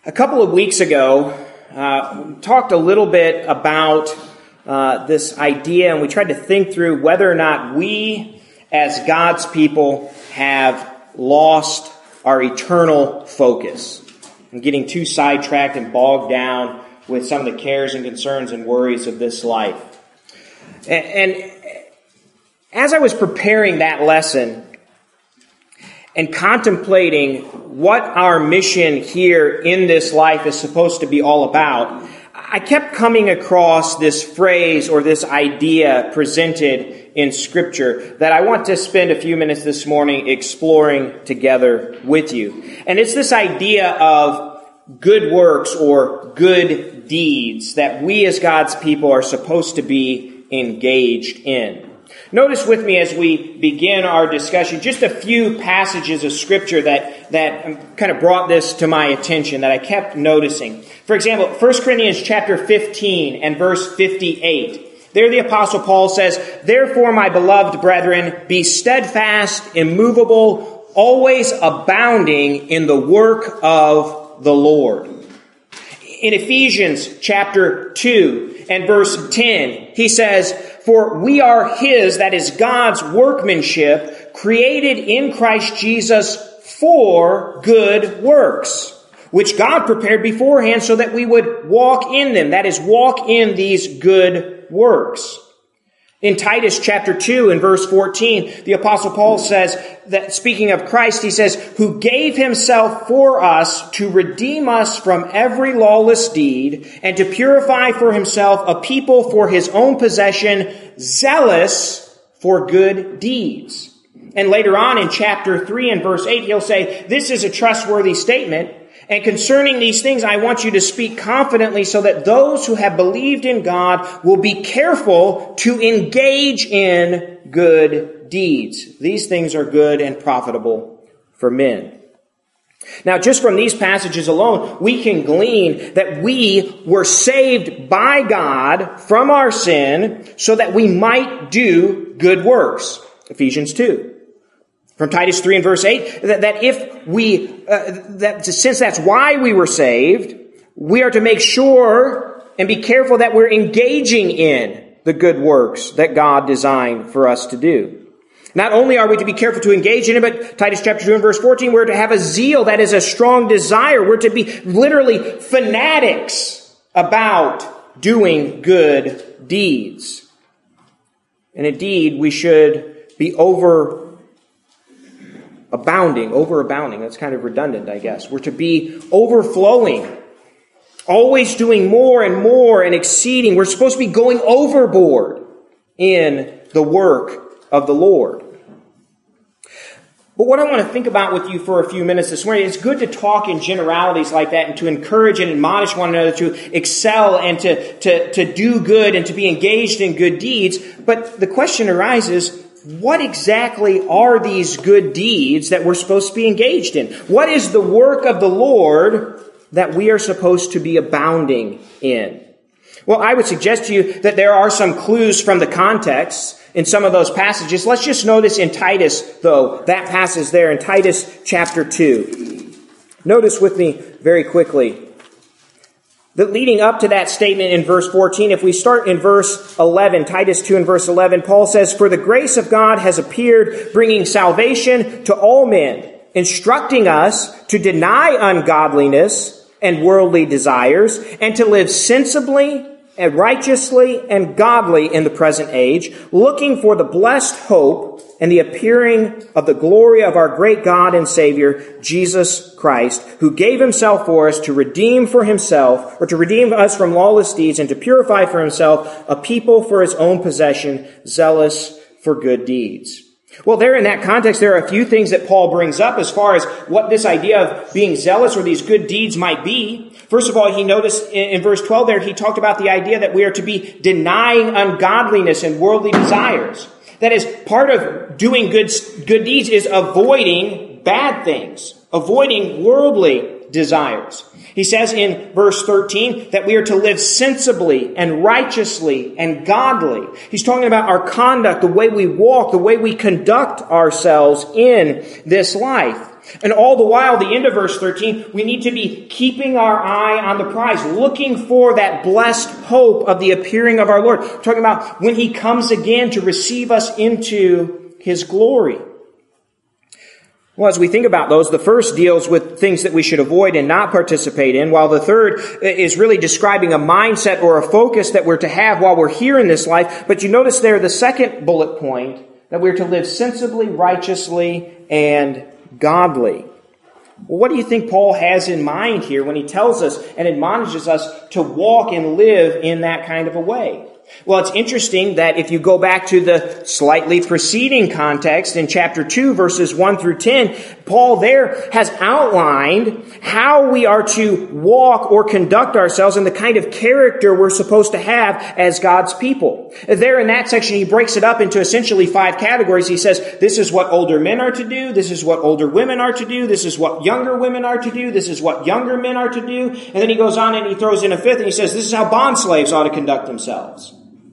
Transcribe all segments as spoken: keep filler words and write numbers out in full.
A couple of weeks ago, uh, we talked a little bit about uh, this idea, and we tried to think through whether or not we, as God's people, have lost our eternal focus and getting too sidetracked and bogged down with some of the cares and concerns and worries of this life. And, and as I was preparing that lesson and contemplating what our mission here in this life is supposed to be all about, I kept coming across this phrase or this idea presented in Scripture that I want to spend a few minutes this morning exploring together with you. And it's this idea of good works or good deeds that we as God's people are supposed to be engaged in. Notice with me as we begin our discussion just a few passages of Scripture that, that kind of brought this to my attention, that I kept noticing. For example, First Corinthians chapter fifteen and verse fifty-eight. There the Apostle Paul says, "Therefore, my beloved brethren, be steadfast, immovable, always abounding in the work of the Lord." In Ephesians chapter two and verse ten, he says, "For we are His," that is God's workmanship, "created in Christ Jesus for good works, which God prepared beforehand so that we would walk in them," that is, walk in these good works. In Titus chapter two and verse fourteen, the Apostle Paul says that, speaking of Christ, he says, "Who gave Himself for us to redeem us from every lawless deed and to purify for Himself a people for His own possession, zealous for good deeds." And later on in chapter three and verse eight, he'll say, "This is a trustworthy statement. And concerning these things, I want you to speak confidently so that those who have believed in God will be careful to engage in good deeds. These things are good and profitable for men." Now, just from these passages alone, we can glean that we were saved by God from our sin so that we might do good works. Ephesians two. From Titus three and verse eight, that, that if we, uh, that since that's why we were saved, we are to make sure and be careful that we're engaging in the good works that God designed for us to do. Not only are we to be careful to engage in it, but Titus chapter two and verse fourteen, we're to have a zeal, that is a strong desire. We're to be literally fanatics about doing good deeds. And indeed, we should be over Abounding, overabounding. That's kind of redundant, I guess. We're to be overflowing, always doing more and more and exceeding. We're supposed to be going overboard in the work of the Lord. But what I want to think about with you for a few minutes this morning, it's good to talk in generalities like that and to encourage and admonish one another to excel and to, to, to do good and to be engaged in good deeds. But the question arises, what exactly are these good deeds that we're supposed to be engaged in? What is the work of the Lord that we are supposed to be abounding in? Well, I would suggest to you that there are some clues from the context in some of those passages. Let's just notice in Titus, though, that passage there in Titus chapter two. Notice with me very quickly that leading up to that statement in verse fourteen, if we start in verse eleven, Titus two and verse eleven, Paul says, "For the grace of God has appeared, bringing salvation to all men, instructing us to deny ungodliness and worldly desires, and to live sensibly and righteously and godly in the present age, looking for the blessed hope and the appearing of the glory of our great God and Savior, Jesus Christ, who gave Himself for us to redeem for Himself, or to redeem us from lawless deeds, and to purify for Himself a people for His own possession, zealous for good deeds." Well, there in that context, there are a few things that Paul brings up as far as what this idea of being zealous or these good deeds might be. First of all, he noticed in verse twelve there, he talked about the idea that we are to be denying ungodliness and worldly desires. That is, part of doing good, good deeds is avoiding bad things, avoiding worldly desires. He says in verse thirteen that we are to live sensibly and righteously and godly. He's talking about our conduct, the way we walk, the way we conduct ourselves in this life. And all the while, the end of verse thirteen, we need to be keeping our eye on the prize, looking for that blessed hope of the appearing of our Lord. We're talking about when He comes again to receive us into His glory. Well, as we think about those, the first deals with things that we should avoid and not participate in, while the third is really describing a mindset or a focus that we're to have while we're here in this life. But you notice there the second bullet point, that we're to live sensibly, righteously, and godly. Well, what do you think Paul has in mind here when he tells us and admonishes us to walk and live in that kind of a way? Well, it's interesting that if you go back to the slightly preceding context in chapter two, verses one through ten, Paul there has outlined how we are to walk or conduct ourselves and the kind of character we're supposed to have as God's people. There in that section, he breaks it up into essentially five categories. He says, this is what older men are to do. This is what older women are to do. This is what younger women are to do. This is what younger men are to do. And then he goes on and he throws in a fifth and he says, this is how bond slaves ought to conduct themselves.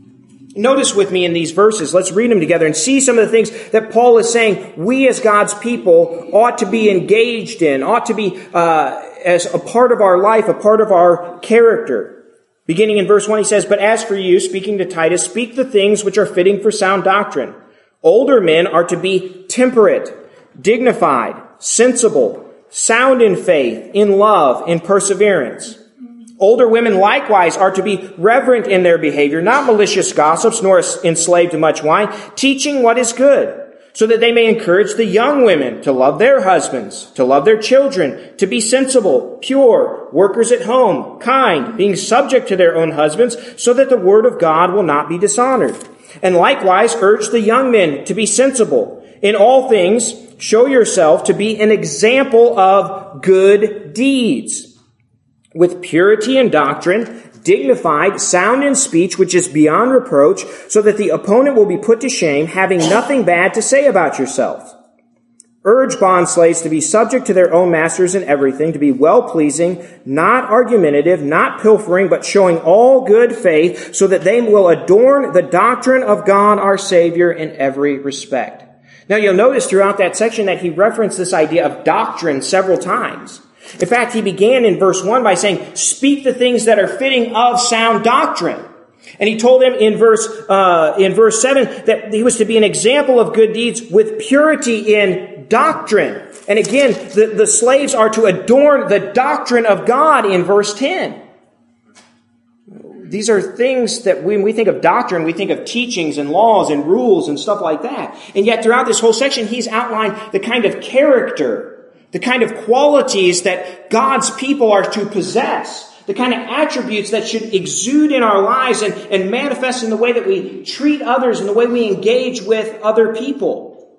Notice with me in these verses, let's read them together and see some of the things that Paul is saying we as God's people ought to be engaged in, ought to be uh, as a part of our life, a part of our character. Beginning in verse one, he says, but as for you, speaking to Titus, speak the things which are fitting for sound doctrine. Older men are to be temperate, dignified, sensible, sound in faith, in love, in perseverance. Older women likewise are to be reverent in their behavior, not malicious gossips, nor enslaved to much wine, teaching what is good, so that they may encourage the young women to love their husbands, to love their children, to be sensible, pure, workers at home, kind, being subject to their own husbands, so that the word of God will not be dishonored. And likewise urge the young men to be sensible. In all things, show yourself to be an example of good deeds, with purity in doctrine, dignified, sound in speech, which is beyond reproach, so that the opponent will be put to shame, having nothing bad to say about yourself. Urge bondslaves to be subject to their own masters in everything, to be well-pleasing, not argumentative, not pilfering, but showing all good faith, so that they will adorn the doctrine of God our Savior in every respect. Now you'll notice throughout that section that he referenced this idea of doctrine several times. In fact, he began in verse one by saying, speak the things that are fitting of sound doctrine. And he told them in verse, uh, in verse seven that he was to be an example of good deeds with purity in doctrine. And again, the, the slaves are to adorn the doctrine of God in verse ten. These are things that when we think of doctrine, we think of teachings and laws and rules and stuff like that. And yet throughout this whole section, he's outlined the kind of character, the kind of qualities that God's people are to possess, the kind of attributes that should exude in our lives and, and manifest in the way that we treat others and the way we engage with other people.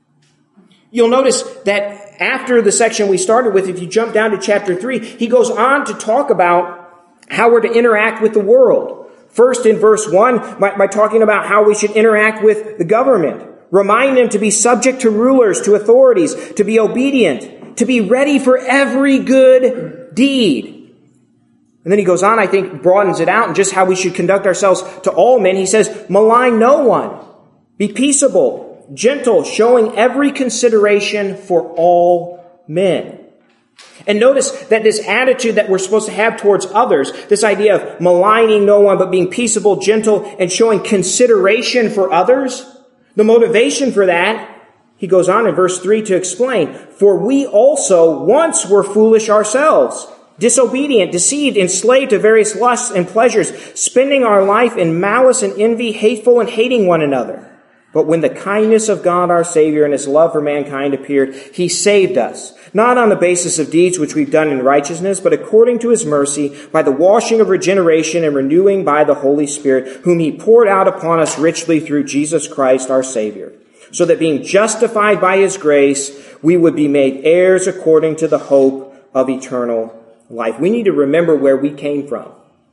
You'll notice that after the section we started with, if you jump down to chapter three, he goes on to talk about how we're to interact with the world. First in verse one, by, by talking about how we should interact with the government. Remind them to be subject to rulers, to authorities, to be obedient, to be ready for every good deed. And then he goes on, I think, broadens it out and just how we should conduct ourselves to all men. He says, malign no one. Be peaceable, gentle, showing every consideration for all men. And notice that this attitude that we're supposed to have towards others, this idea of maligning no one, but being peaceable, gentle, and showing consideration for others, the motivation for that, he goes on in verse three to explain, for we also once were foolish ourselves, disobedient, deceived, enslaved to various lusts and pleasures, spending our life in malice and envy, hateful and hating one another. But when the kindness of God our Savior and His love for mankind appeared, He saved us, not on the basis of deeds which we've done in righteousness, but according to His mercy, by the washing of regeneration and renewing by the Holy Spirit, whom He poured out upon us richly through Jesus Christ our Savior, so that being justified by His grace, we would be made heirs according to the hope of eternal life. We need to remember where we came from.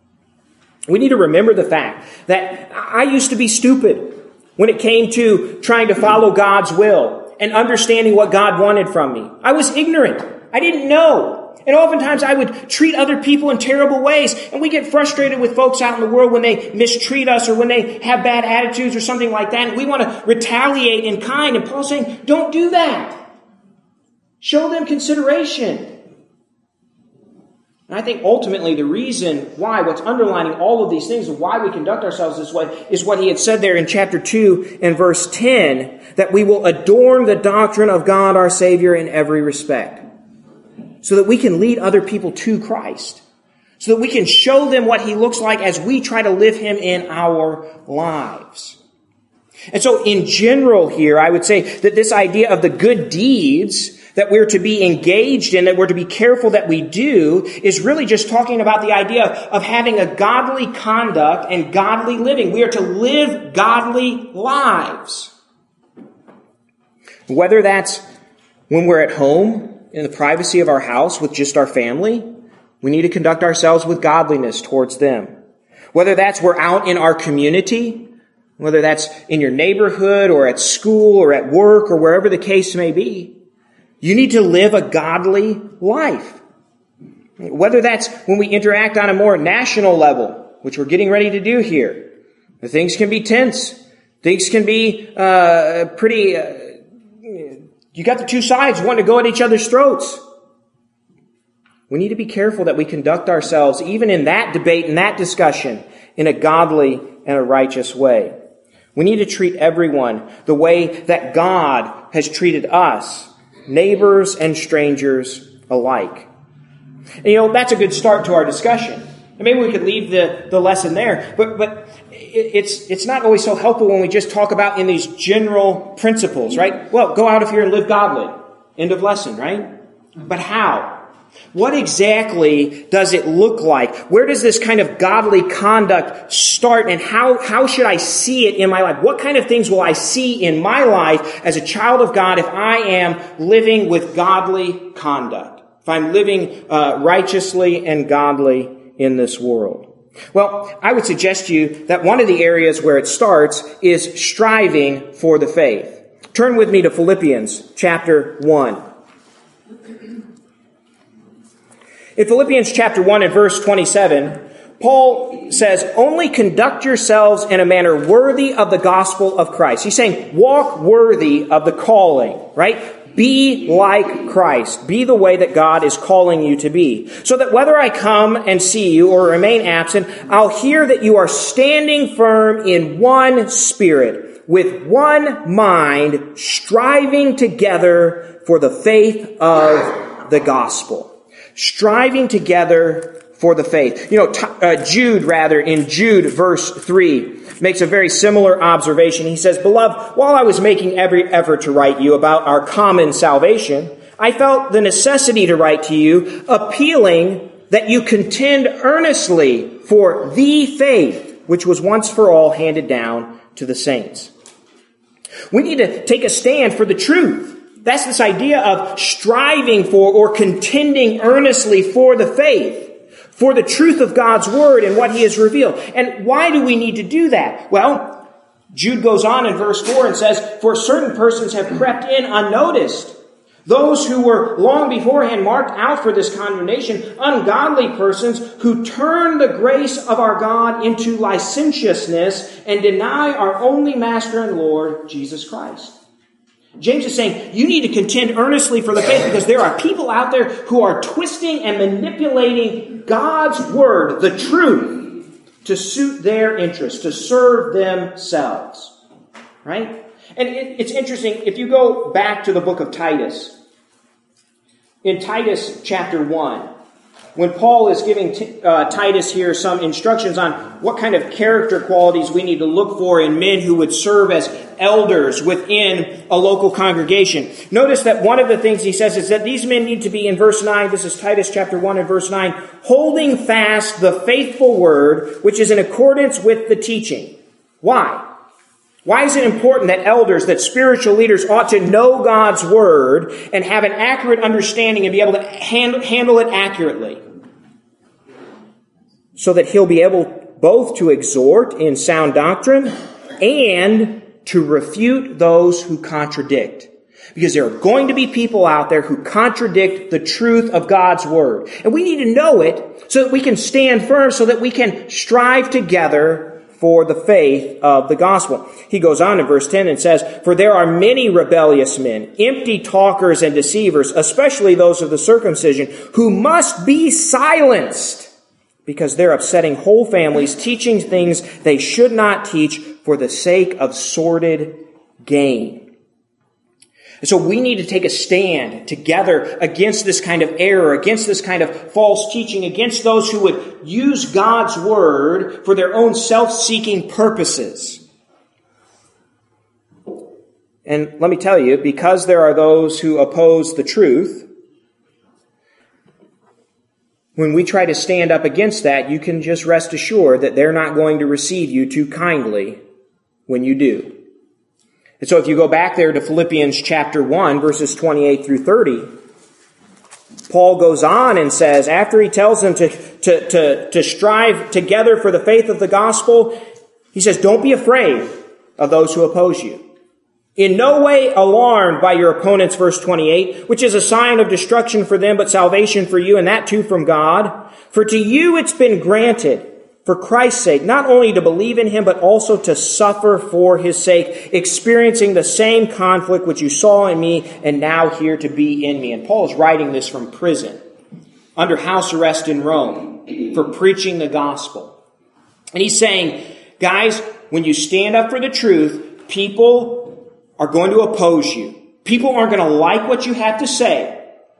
We need to remember the fact that I used to be stupid when it came to trying to follow God's will and understanding what God wanted from me. I was ignorant. I didn't know. And oftentimes I would treat other people in terrible ways. And we get frustrated with folks out in the world when they mistreat us or when they have bad attitudes or something like that. And we want to retaliate in kind. And Paul's saying, don't do that. Show them consideration. And I think ultimately the reason why, what's underlining all of these things and why we conduct ourselves this way is what he had said there in chapter two and verse ten, that we will adorn the doctrine of God our Savior in every respect, so that we can lead other people to Christ, so that we can show them what he looks like as we try to live him in our lives. And so in general here, I would say that this idea of the good deeds that we're to be engaged in, that we're to be careful that we do, is really just talking about the idea of having a godly conduct and godly living. We are to live godly lives. Whether that's when we're at home, in the privacy of our house with just our family, we need to conduct ourselves with godliness towards them. Whether that's we're out in our community, whether that's in your neighborhood or at school or at work or wherever the case may be, you need to live a godly life. Whether that's when we interact on a more national level, which we're getting ready to do here. Things can be tense. Things can be uh, pretty... Uh, you got the two sides wanting to go at each other's throats. We need to be careful that we conduct ourselves, even in that debate and that discussion, in a godly and a righteous way. We need to treat everyone the way that God has treated us, neighbors and strangers alike. And you know, that's a good start to our discussion. And maybe we could leave the, the lesson there, but, but it's, it's not always so helpful when we just talk about in these general principles, right? Well, go out of here and live godly. End of lesson, right? But how? What exactly does it look like? Where does this kind of godly conduct start, and how, how should I see it in my life? What kind of things will I see in my life as a child of God if I am living with godly conduct? If I'm living uh, righteously and godly in this world? Well, I would suggest to you that one of the areas where it starts is striving for the faith. Turn with me to Philippians chapter one. In Philippians chapter one and verse twenty-seven, Paul says, only conduct yourselves in a manner worthy of the gospel of Christ. He's saying, walk worthy of the calling, right? Be like Christ. Be the way that God is calling you to be. So that whether I come and see you or remain absent, I'll hear that you are standing firm in one spirit, with one mind, striving together for the faith of the gospel. Striving together for the faith. You know, uh, Jude, rather, in Jude verse three, makes a very similar observation. He says, Beloved, while I was making every effort to write you about our common salvation, I felt the necessity to write to you, appealing that you contend earnestly for the faith which was once for all handed down to the saints. We need to take a stand for the truth. That's this idea of striving for or contending earnestly for the faith, for the truth of God's word and what he has revealed. And why do we need to do that? Well, Jude goes on in verse four and says, For certain persons have crept in unnoticed. Those who were long beforehand marked out for this condemnation, ungodly persons who turn the grace of our God into licentiousness and deny our only Master and Lord, Jesus Christ. James is saying you need to contend earnestly for the faith, because there are people out there who are twisting and manipulating God's word, the truth, to suit their interests, to serve themselves. Right? And it, it's interesting, if you go back to the book of Titus, in Titus chapter one, when Paul is giving t- uh, Titus here some instructions on what kind of character qualities we need to look for in men who would serve as elders within a local congregation. Notice that one of the things he says is that these men need to be, in verse nine, this is Titus chapter one and verse nine, holding fast the faithful word, which is in accordance with the teaching. Why? Why is it important that elders, that spiritual leaders ought to know God's word and have an accurate understanding and be able to hand, handle it accurately? So that he'll be able both to exhort in sound doctrine and to refute those who contradict. Because there are going to be people out there who contradict the truth of God's word. And we need to know it so that we can stand firm, so that we can strive together for the faith of the gospel. He goes on in verse ten and says, "For there are many rebellious men, empty talkers and deceivers, especially those of the circumcision, who must be silenced, because they're upsetting whole families, teaching things they should not teach for the sake of sordid gain." And so we need to take a stand together against this kind of error, against this kind of false teaching, against those who would use God's word for their own self-seeking purposes. And let me tell you, because there are those who oppose the truth, when we try to stand up against that, you can just rest assured that they're not going to receive you too kindly when you do. And so if you go back there to Philippians chapter one, verses twenty-eight through thirty, Paul goes on and says, after he tells them to, to, to, to strive together for the faith of the gospel, he says, "Don't be afraid of those who oppose you. In no way alarmed by your opponents," verse twenty-eight, "which is a sign of destruction for them, but salvation for you, and that too from God. For to you it's been granted, for Christ's sake, not only to believe in him, but also to suffer for his sake, experiencing the same conflict which you saw in me and now here to be in me." And Paul is writing this from prison, under house arrest in Rome, for preaching the gospel. And he's saying, guys, when you stand up for the truth, people are going to oppose you. People aren't going to like what you have to say.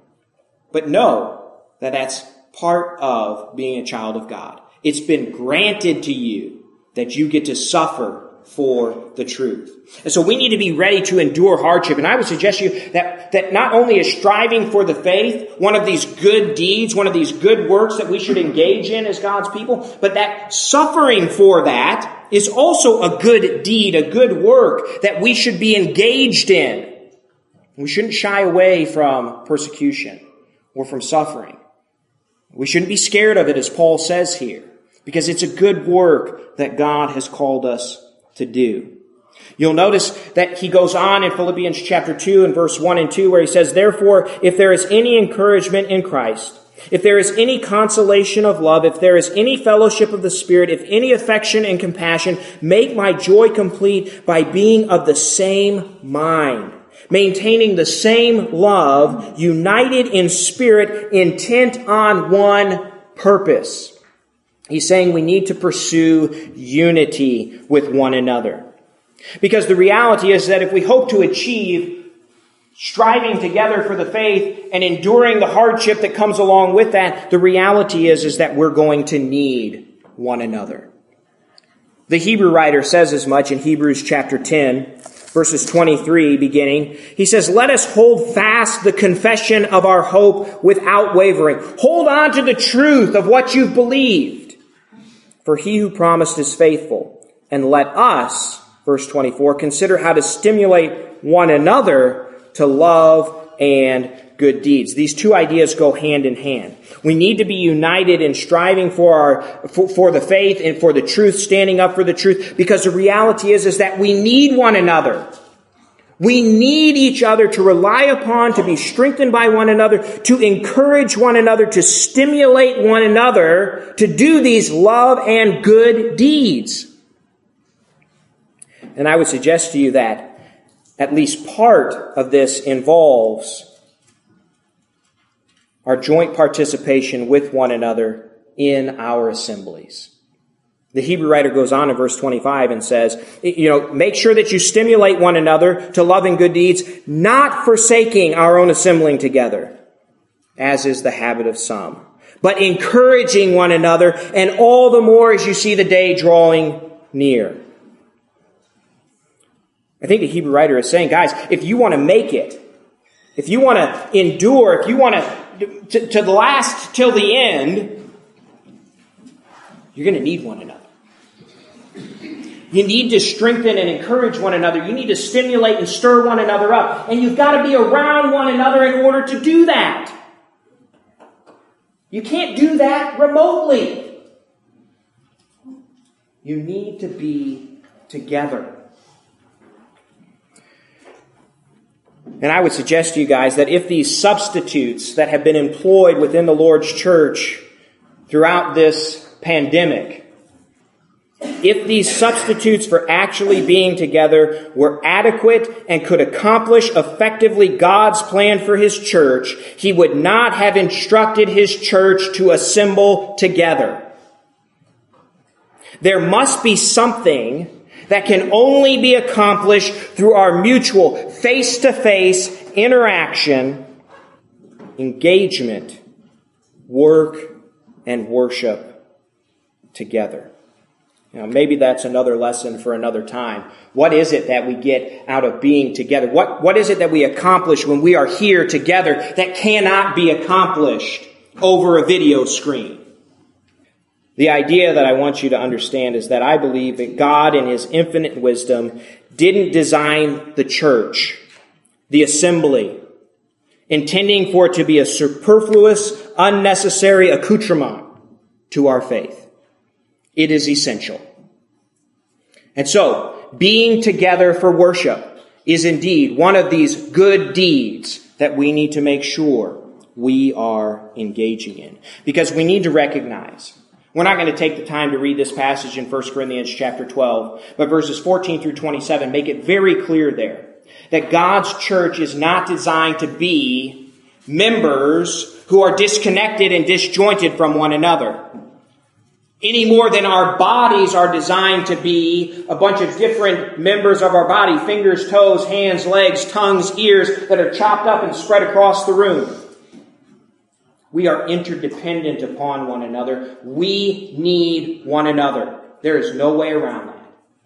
But know that that's part of being a child of God. It's been granted to you that you get to suffer for the truth. And so we need to be ready to endure hardship. And I would suggest to you that, that not only is striving for the faith one of these good deeds, one of these good works that we should engage in as God's people, but that suffering for that is also a good deed, a good work that we should be engaged in. We shouldn't shy away from persecution or from suffering. We shouldn't be scared of it, as Paul says here, because it's a good work that God has called us to do. You'll notice that he goes on in Philippians chapter two and verse one and two, where he says, "Therefore, if there is any encouragement in Christ, if there is any consolation of love, if there is any fellowship of the Spirit, if any affection and compassion, make my joy complete by being of the same mind, maintaining the same love, united in spirit, intent on one purpose." He's saying we need to pursue unity with one another. Because the reality is that if we hope to achieve striving together for the faith and enduring the hardship that comes along with that, the reality is, is that we're going to need one another. The Hebrew writer says as much in Hebrews chapter ten, verses twenty-three beginning. He says, "Let us hold fast the confession of our hope without wavering." Hold on to the truth of what you've believed. "For he who promised is faithful. And let us," verse twenty-four, "consider how to stimulate one another to love and good deeds." These two ideas go hand in hand. We need to be united in striving for our for, for the faith and for the truth, standing up for the truth, because the reality is, is that we need one another. We need each other to rely upon, to be strengthened by one another, to encourage one another, to stimulate one another to do these love and good deeds. And I would suggest to you that at least part of this involves our joint participation with one another in our assemblies. The Hebrew writer goes on in verse twenty-five and says, you know, make sure that you stimulate one another to love and good deeds, not forsaking our own assembling together, as is the habit of some, but encouraging one another, and all the more as you see the day drawing near. I think the Hebrew writer is saying, guys, if you want to make it, if you want to endure, if you want to, to, to last till the end, you're going to need one another. You need to strengthen and encourage one another. You need to stimulate and stir one another up. And you've got to be around one another in order to do that. You can't do that remotely. You need to be together. And I would suggest to you guys that if these substitutes that have been employed within the Lord's church throughout this pandemic If these substitutes for actually being together were adequate and could accomplish effectively God's plan for His church, He would not have instructed His church to assemble together. There must be something that can only be accomplished through our mutual face-to-face interaction, engagement, work, and worship together. Now, maybe that's another lesson for another time. What is it that we get out of being together? What, what is it that we accomplish when we are here together that cannot be accomplished over a video screen? The idea that I want you to understand is that I believe that God in His infinite wisdom didn't design the church, the assembly, intending for it to be a superfluous, unnecessary accoutrement to our faith. It is essential. And so, being together for worship is indeed one of these good deeds that we need to make sure we are engaging in. Because we need to recognize, we're not going to take the time to read this passage in First Corinthians chapter twelve, but verses fourteen through twenty-seven make it very clear there that God's church is not designed to be members who are disconnected and disjointed from one another. Any more than our bodies are designed to be a bunch of different members of our body, fingers, toes, hands, legs, tongues, ears, that are chopped up and spread across the room. We are interdependent upon one another. We need one another. There is no way around that.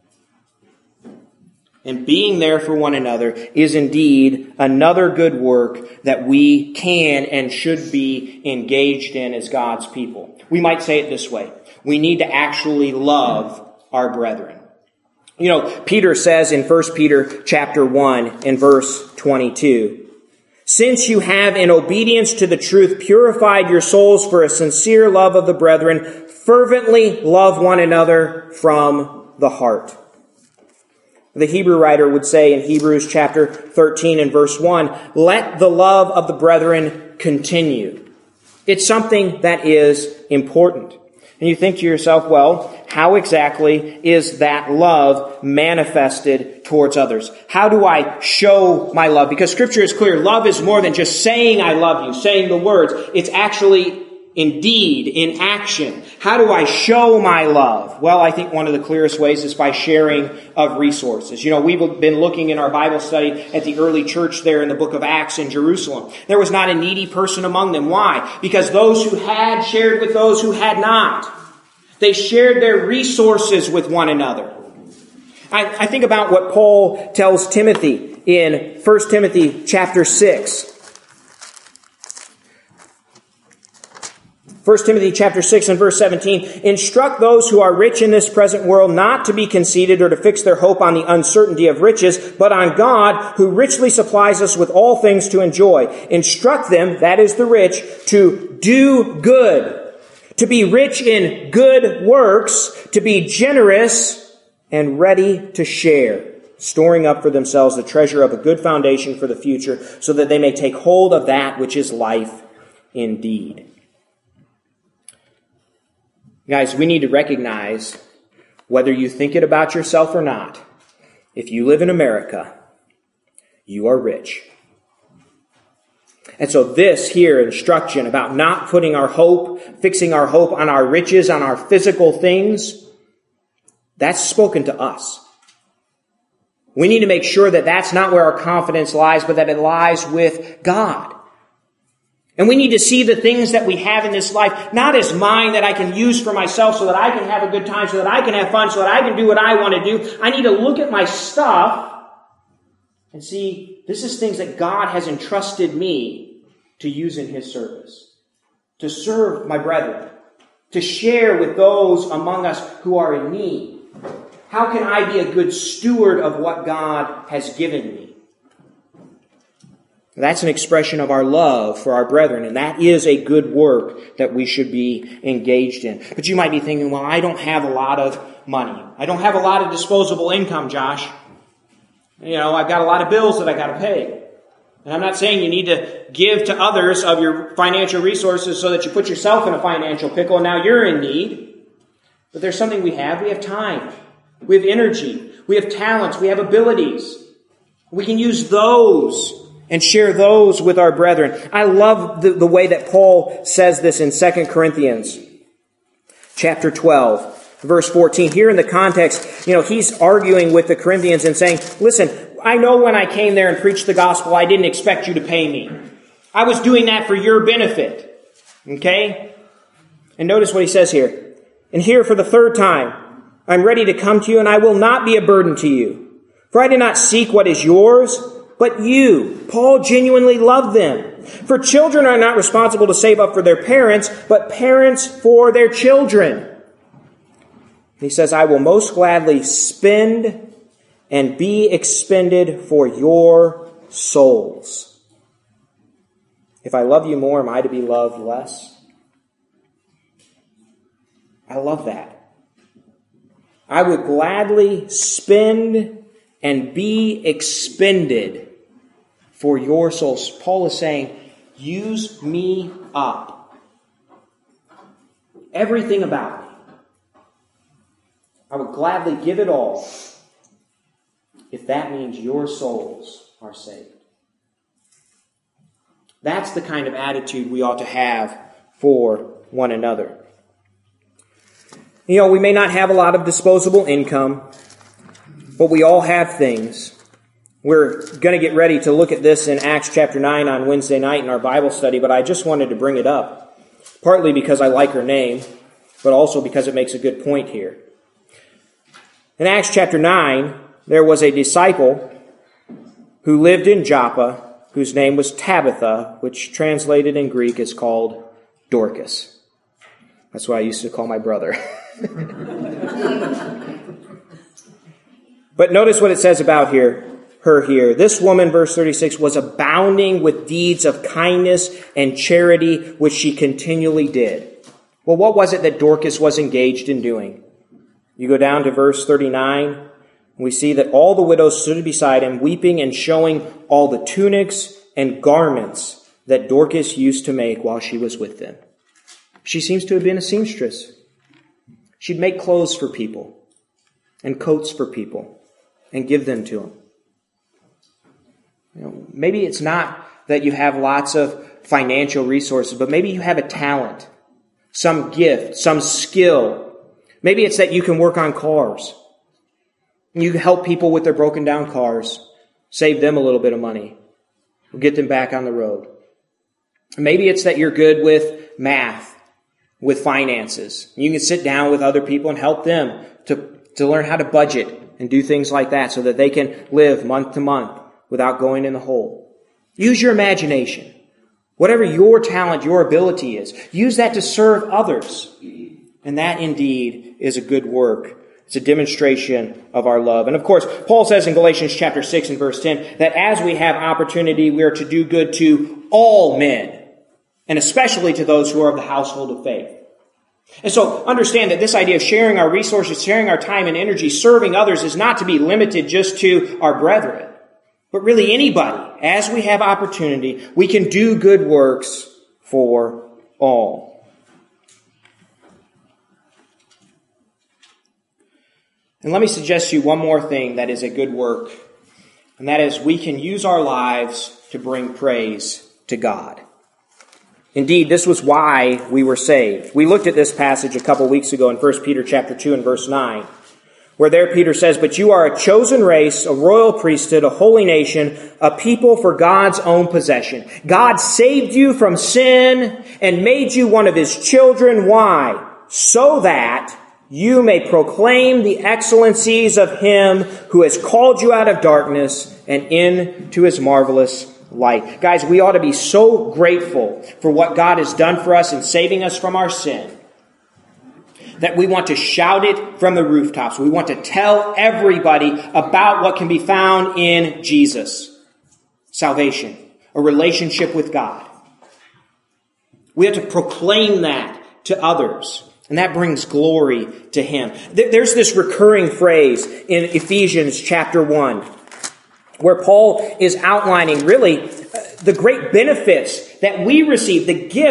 And being there for one another is indeed another good work that we can and should be engaged in as God's people. We might say it this way. We need to actually love our brethren. You know, Peter says in First Peter chapter one and verse twenty-two, since you have in obedience to the truth purified your souls for a sincere love of the brethren, fervently love one another from the heart. The Hebrew writer would say in Hebrews chapter thirteen and verse one, let the love of the brethren continue. It's something that is important. And you think to yourself, well, how exactly is that love manifested towards others? How do I show my love? Because Scripture is clear. Love is more than just saying I love you, saying the words. It's actually in deed, in action. How do I show my love? Well, I think one of the clearest ways is by sharing of resources. You know, we've been looking in our Bible study at the early church there in the book of Acts in Jerusalem. There was not a needy person among them. Why? Because those who had shared with those who had not. They shared their resources with one another. I, I think about what Paul tells Timothy in First Timothy chapter six. First Timothy chapter six and verse seventeen, instruct those who are rich in this present world not to be conceited or to fix their hope on the uncertainty of riches, but on God who richly supplies us with all things to enjoy. Instruct them, that is the rich, to do good, to be rich in good works, to be generous and ready to share, storing up for themselves the treasure of a good foundation for the future, so that they may take hold of that which is life indeed. Guys, we need to recognize, whether you think it about yourself or not, if you live in America, you are rich. And so this here instruction about not putting our hope, fixing our hope on our riches, on our physical things, that's spoken to us. We need to make sure that that's not where our confidence lies, but that it lies with God. And we need to see the things that we have in this life, not as mine that I can use for myself so that I can have a good time, so that I can have fun, so that I can do what I want to do. I need to look at my stuff and see, this is things that God has entrusted me to use in His service, to serve my brethren, to share with those among us who are in need. How can I be a good steward of what God has given me? That's an expression of our love for our brethren, and that is a good work that we should be engaged in. But you might be thinking, well, I don't have a lot of money. I don't have a lot of disposable income, Josh. You know, I've got a lot of bills that I got to pay. And I'm not saying you need to give to others of your financial resources so that you put yourself in a financial pickle and now you're in need. But there's something we have. We have time. We have energy. We have talents. We have abilities. We can use those and share those with our brethren. I love the, the way that Paul says this in Second Corinthians chapter twelve. Verse fourteen, here in the context, you know, he's arguing with the Corinthians and saying, listen, I know when I came there and preached the gospel, I didn't expect you to pay me. I was doing that for your benefit. Okay? And notice what he says here. And here for the third time, I'm ready to come to you, and I will not be a burden to you. For I did not seek what is yours, but you. Paul genuinely loved them. For children are not responsible to save up for their parents, but parents for their children. He says, I will most gladly spend and be expended for your souls. If I love you more, am I to be loved less? I love that. I would gladly spend and be expended for your souls. Paul is saying, use me up. Everything about me. I would gladly give it all if that means your souls are saved. That's the kind of attitude we ought to have for one another. You know, we may not have a lot of disposable income, but we all have things. We're going to get ready to look at this in Acts chapter nine on Wednesday night in our Bible study, but I just wanted to bring it up, partly because I like her name, but also because it makes a good point here. In Acts chapter nine, there was a disciple who lived in Joppa, whose name was Tabitha, which translated in Greek is called Dorcas. That's what I used to call my brother. But notice what it says about here, her here. This woman, verse thirty-six, was abounding with deeds of kindness and charity, which she continually did. Well, what was it that Dorcas was engaged in doing? You go down to verse thirty-nine, and we see that all the widows stood beside him, weeping and showing all the tunics and garments that Dorcas used to make while she was with them. She seems to have been a seamstress. She'd make clothes for people and coats for people and give them to them. You know, maybe it's not that you have lots of financial resources, but maybe you have a talent, some gift, some skill. Maybe it's that you can work on cars. You can help people with their broken down cars, save them a little bit of money, get them back on the road. Maybe it's that you're good with math, with finances. You can sit down with other people and help them to, to learn how to budget and do things like that so that they can live month to month without going in the hole. Use your imagination. Whatever your talent, your ability is, use that to serve others. And that indeed is a good work. It's a demonstration of our love. And of course, Paul says in Galatians chapter six and verse ten that as we have opportunity, we are to do good to all men, and especially to those who are of the household of faith. And so understand that this idea of sharing our resources, sharing our time and energy, serving others is not to be limited just to our brethren, but really anybody. As we have opportunity, we can do good works for all. And let me suggest to you one more thing that is a good work, and that is we can use our lives to bring praise to God. Indeed, this was why we were saved. We looked at this passage a couple weeks ago in First Peter chapter two and verse nine, where there Peter says, "But you are a chosen race, a royal priesthood, a holy nation, a people for God's own possession." God saved you from sin and made you one of His children. Why? So that you may proclaim the excellencies of Him who has called you out of darkness and into His marvelous light. Guys, we ought to be so grateful for what God has done for us in saving us from our sin that we want to shout it from the rooftops. We want to tell everybody about what can be found in Jesus. Salvation, a relationship with God. We have to proclaim that to others. And that brings glory to Him. There's this recurring phrase in Ephesians chapter one, where Paul is outlining really the great benefits that we receive, the gifts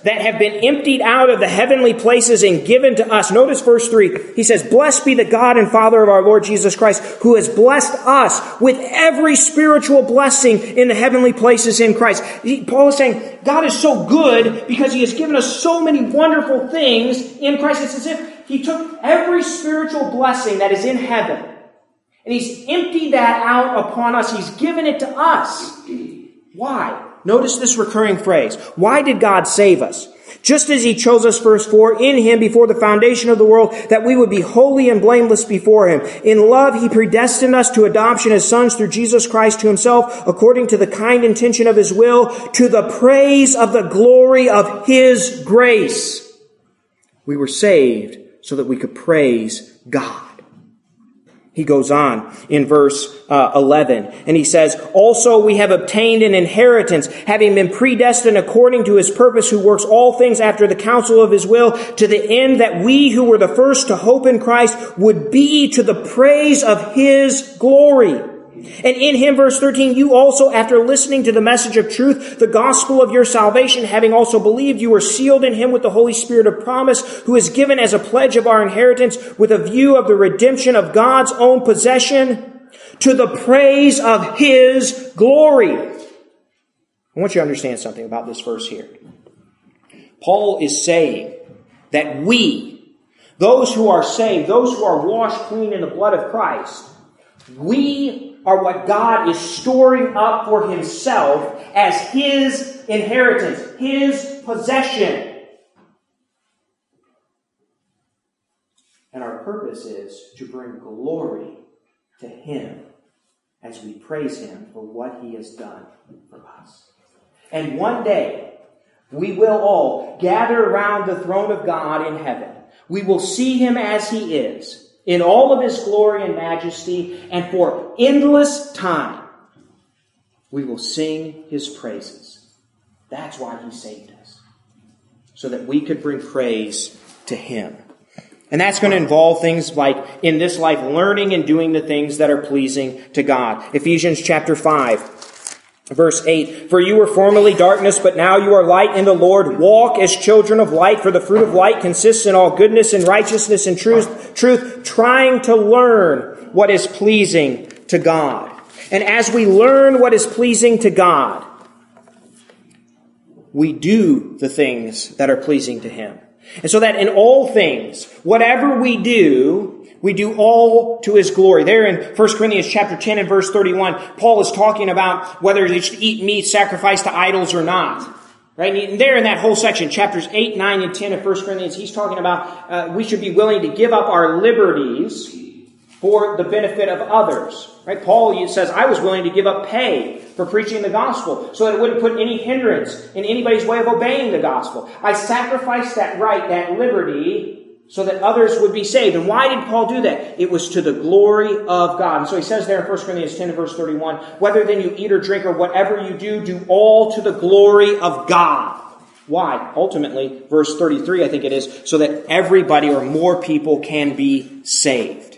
that have been emptied out of the heavenly places and given to us. Notice verse three. He says, blessed be the God and Father of our Lord Jesus Christ, who has blessed us with every spiritual blessing in the heavenly places in Christ. He, Paul is saying, God is so good because He has given us so many wonderful things in Christ. It's as if He took every spiritual blessing that is in heaven and He's emptied that out upon us. He's given it to us. Why? Notice this recurring phrase. Why did God save us? Just as He chose us, verse four, in Him before the foundation of the world, that we would be holy and blameless before Him. In love, He predestined us to adoption as sons through Jesus Christ to Himself, according to the kind intention of His will, to the praise of the glory of His grace. We were saved so that we could praise God. He goes on in verse uh, eleven, and he says, also we have obtained an inheritance, having been predestined according to His purpose, who works all things after the counsel of His will, to the end that we who were the first to hope in Christ would be to the praise of His glory. And in Him, verse thirteen, you also, after listening to the message of truth, the gospel of your salvation, having also believed, you were sealed in Him with the Holy Spirit of promise, who is given as a pledge of our inheritance with a view of the redemption of God's own possession, to the praise of His glory. I want you to understand something about this verse here. Paul is saying that we, those who are saved, those who are washed clean in the blood of Christ, we are what God is storing up for Himself as His inheritance, His possession. And our purpose is to bring glory to Him as we praise Him for what He has done for us. And one day, we will all gather around the throne of God in heaven. We will see Him as He is, in all of His glory and majesty, and for endless time, we will sing His praises. That's why He saved us, so that we could bring praise to Him. And that's going to involve things like, in this life, learning and doing the things that are pleasing to God. Ephesians chapter five. Verse eight, for you were formerly darkness, but now you are light in the Lord. Walk as children of light, for the fruit of light consists in all goodness and righteousness and truth, truth, trying to learn what is pleasing to God. And as we learn what is pleasing to God, we do the things that are pleasing to Him. And so that in all things, whatever we do, we do all to His glory. There in First Corinthians chapter ten and verse thirty-one, Paul is talking about whether you should eat meat sacrificed to idols or not. Right? And there in that whole section, chapters eight, nine, and ten of First Corinthians, he's talking about uh, we should be willing to give up our liberties for the benefit of others. Right? Paul says, I was willing to give up pay for preaching the gospel so that it wouldn't put any hindrance in anybody's way of obeying the gospel. I sacrificed that right, that liberty, so that others would be saved. And why did Paul do that? It was to the glory of God. And so he says there in First Corinthians ten, verse thirty-one, whether then you eat or drink or whatever you do, do all to the glory of God. Why? Ultimately, verse thirty-three, I think it is, so that everybody or more people can be saved.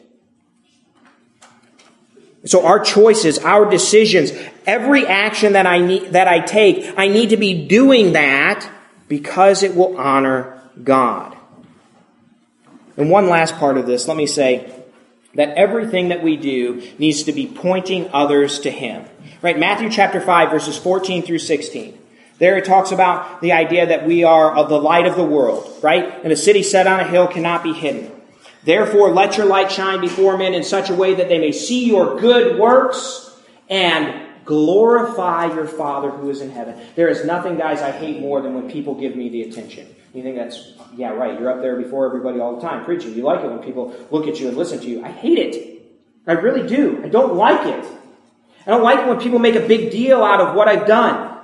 So our choices, our decisions, every action that I need, that I take, I need to be doing that because it will honor God. And one last part of this, let me say that everything that we do needs to be pointing others to Him. Right? Matthew chapter five, verses fourteen through sixteen. There it talks about the idea that we are of the light of the world, right? And a city set on a hill cannot be hidden. Therefore, let your light shine before men in such a way that they may see your good works and glorify your Father who is in heaven. There is nothing, guys, I hate more than when people give me the attention. You think that's, yeah, right, you're up there before everybody all the time preaching. You like it when people look at you and listen to you. I hate it. I really do. I don't like it. I don't like it when people make a big deal out of what I've done.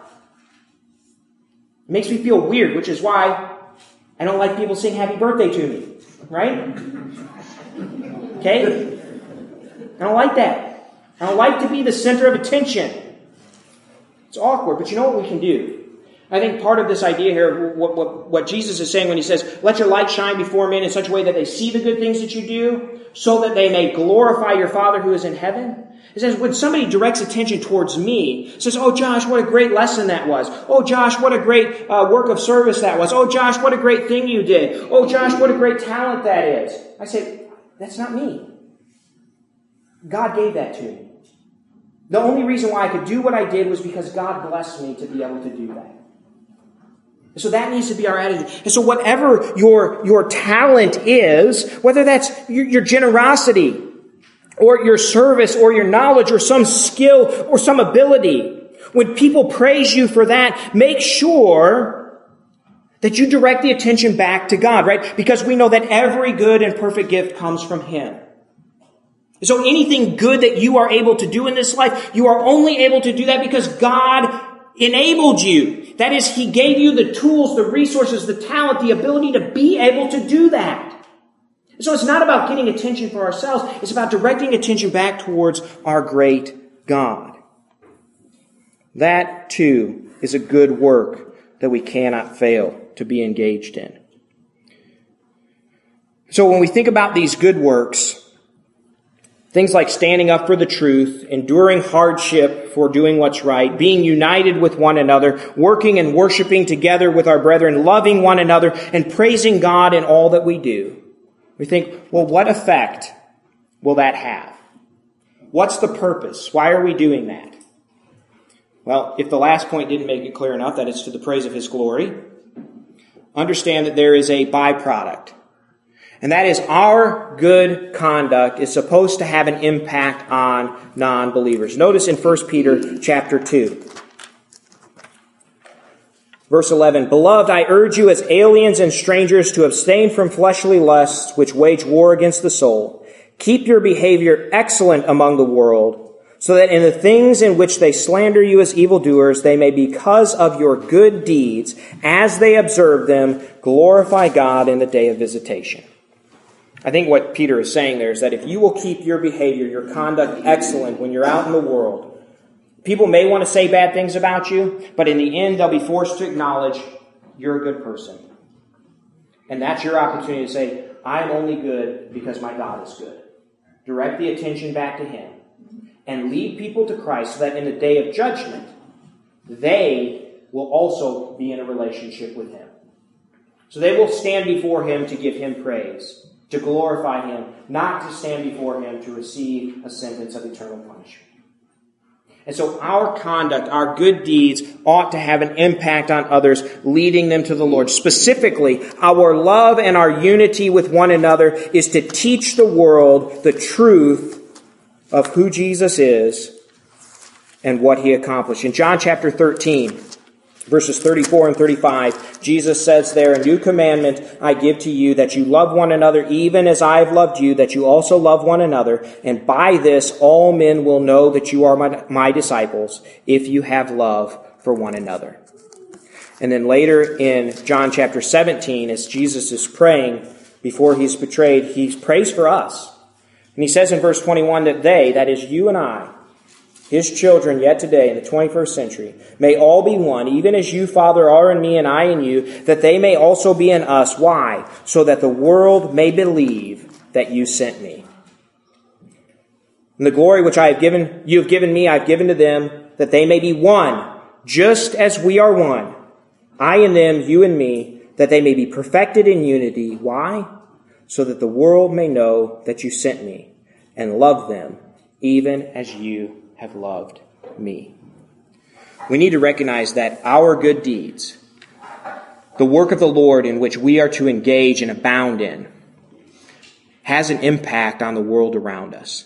It makes me feel weird, which is why I don't like people saying happy birthday to me. Right? Okay? I don't like that. I don't like to be the center of attention. It's awkward, but you know what we can do? I think part of this idea here, what, what, what Jesus is saying when he says, let your light shine before men in such a way that they see the good things that you do, so that they may glorify your Father who is in heaven. It says, when somebody directs attention towards me, says, oh, Josh, what a great lesson that was. Oh, Josh, what a great uh, work of service that was. Oh, Josh, what a great thing you did. Oh, Josh, what a great talent that is. I say, that's not me. God gave that to me. The only reason why I could do what I did was because God blessed me to be able to do that. So that needs to be our attitude. And so whatever your, your talent is, whether that's your, your generosity or your service or your knowledge or some skill or some ability, when people praise you for that, make sure that you direct the attention back to God, right? Because we know that every good and perfect gift comes from Him. So anything good that you are able to do in this life, you are only able to do that because God enabled you. That is, He gave you the tools, the resources, the talent, the ability to be able to do that. So it's not about getting attention for ourselves. It's about directing attention back towards our great God. That, too, is a good work that we cannot fail to be engaged in. So when we think about these good works, things like standing up for the truth, enduring hardship for doing what's right, being united with one another, working and worshiping together with our brethren, loving one another, and praising God in all that we do. We think, well, what effect will that have? What's the purpose? Why are we doing that? Well, if the last point didn't make it clear enough that it's to the praise of His glory, understand that there is a byproduct. And that is, our good conduct is supposed to have an impact on non-believers. Notice in First Peter chapter two, verse eleven, Beloved, I urge you as aliens and strangers to abstain from fleshly lusts which wage war against the soul. Keep your behavior excellent among the world, so that in the things in which they slander you as evildoers, they may, because of your good deeds, as they observe them, glorify God in the day of visitation. I think what Peter is saying there is that if you will keep your behavior, your conduct excellent when you're out in the world, people may want to say bad things about you, but in the end they'll be forced to acknowledge you're a good person. And that's your opportunity to say, I'm only good because my God is good. Direct the attention back to Him and lead people to Christ so that in the day of judgment, they will also be in a relationship with Him. So they will stand before Him to give Him praise, to glorify Him, not to stand before Him to receive a sentence of eternal punishment. And so our conduct, our good deeds ought to have an impact on others, leading them to the Lord. Specifically, our love and our unity with one another is to teach the world the truth of who Jesus is and what He accomplished. In John chapter thirteen, verses thirty-four and thirty-five, Jesus says there, A new commandment I give to you, that you love one another even as I have loved you, that you also love one another. And by this all men will know that you are my, my disciples, if you have love for one another. And then later in John chapter seventeen, as Jesus is praying before He's betrayed, He prays for us. And He says in verse twenty-one that they, that is you and I, His children yet today in the twenty-first century, may all be one, even as you, Father, are in me and I in you, that they may also be in us. Why? So that the world may believe that you sent me. And the glory which I have given, you have given me, I have given to them, that they may be one, just as we are one. I and them, you and me, that they may be perfected in unity. Why? So that the world may know that you sent me and love them, even as you have loved me. We need to recognize that our good deeds, the work of the Lord in which we are to engage and abound in, has an impact on the world around us.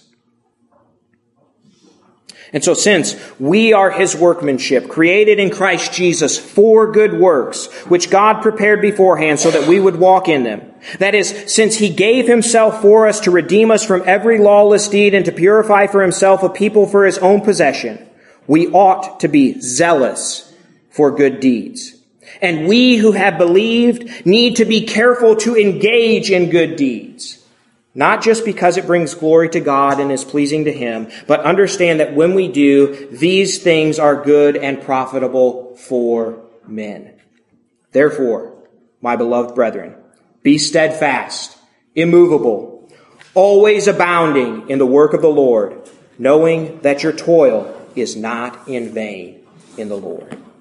And so since we are His workmanship, created in Christ Jesus for good works, which God prepared beforehand so that we would walk in them, that is, since He gave Himself for us to redeem us from every lawless deed and to purify for Himself a people for His own possession, we ought to be zealous for good deeds. And we who have believed need to be careful to engage in good deeds. Not just because it brings glory to God and is pleasing to Him, but understand that when we do, these things are good and profitable for men. Therefore, my beloved brethren, be steadfast, immovable, always abounding in the work of the Lord, knowing that your toil is not in vain in the Lord.